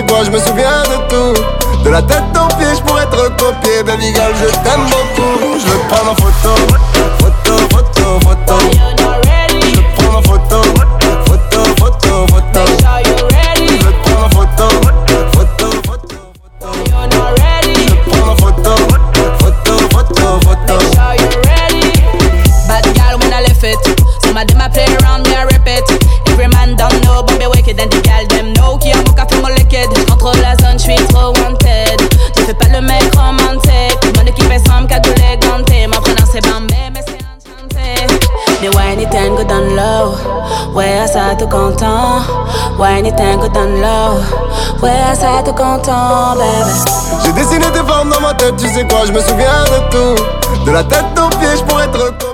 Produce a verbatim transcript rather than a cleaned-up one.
quoi, je me souviens de tout. De la tête aux pieds, je pourrais te recopier. Baby girl, je t'aime beaucoup. Je veux prendre en photo, photo, photo, photo. Je veux prendre en photo, photo, photo, photo. Je veux prendre en photo, photo, photo, photo. Je veux prendre en photo, photo, photo, photo. Bad girl when I left it. Some of them I play around, me I rip it. Every man don't know, but be wicked and the girl them know. Qui a mon café, mon liquide. J'contrôle la zone, j'suis trop wanted. Tu fais pas le mec romantique. Mon équipe est sombre, cagoulée, gantée. Mon prénom c'est Bambé, mais c'est enchanté. They whine it and go down low. Ouais, ça tout content. Whine it and go down low. Ouais, ça tout content, baby. J'ai dessiné tes formes dans ma tête, tu sais quoi, je me souviens de tout. De la tête aux pieds, je pourrais te recopier.